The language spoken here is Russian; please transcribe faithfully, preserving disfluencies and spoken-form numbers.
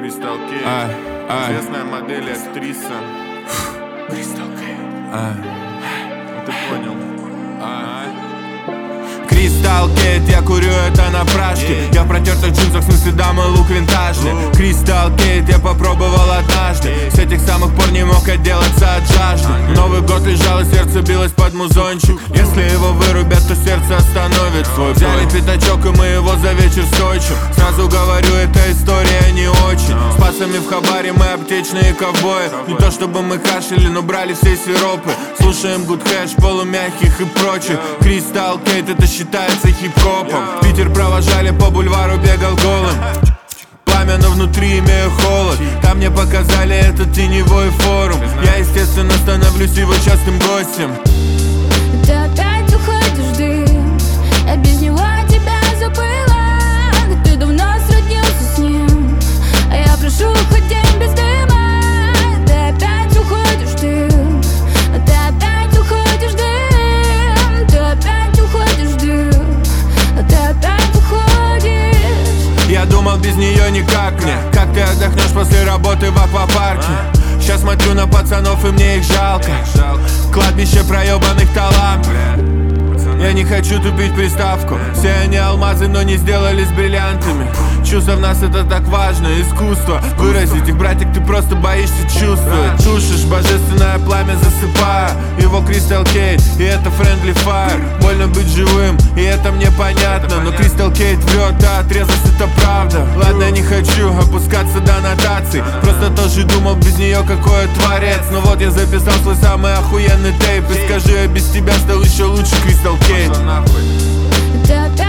Crystal Кейт, известная модель и актриса. Crystal Кейт. Ты понял? Crystal Кейт, я курю это на прашке. yeah. Я в протертых джинсах, в смысле дамы, лук винтажный. oh. Crystal Кейт я попробовал однажды. yeah. С этих самых пор не мог отделаться от жажды. uh-huh. Новый год лежал и сердце билось под музончик. Если его вырубят, то сердце остановит свой. Взяли пятачок и мы его за вечер стойчим. Сразу говорю, эта история не очень. С пацами в хабаре мы аптечные ковбои. Не то чтобы мы кашляли, но брали все сиропы. Слушаем good hash, полумягких и прочих. Crystal Кейт это считается хип-хопом. Питер провожали по бульвару, бегал голым. Пламя, но внутри имею холод. Там мне показали этот теневой форум. Я, естественно, становлюсь его частым гостем. Ты опять уходишь в дым. Я без него тебя забыла. Ты давно сроднился с ним, а я прошу хоть день без дыма. Ты опять уходишь в дым. Ты опять уходишь в дым. Ты опять уходишь в дым. Ты опять уходишь. Я думал, без нее никак мне. Как ты отдохнешь после работы в аквапарке? Сейчас смотрю на пацанов и мне их жалко. Кладбище проебанных талантов. Я не хочу тупить приставку. Все они алмазы, но не сделали с бриллиантами. Чувства в нас это так важно, искусство. Выразить их, братик, ты просто боишься чувствовать. Тушишь божественное пламя, засыпая его Crystal Кейт, и это friendly fire. Больно быть живым, и это мне понятно. Но Crystal Кейт врет, да, трезвость это правда. Ладно, не хочу опускаться до нотаций. Просто тоже думал, без нее какой творец. Но вот я записал свой самый охуенный тейп. И скажи, я без тебя стал еще лучше, Crystal Кейт. Ты опять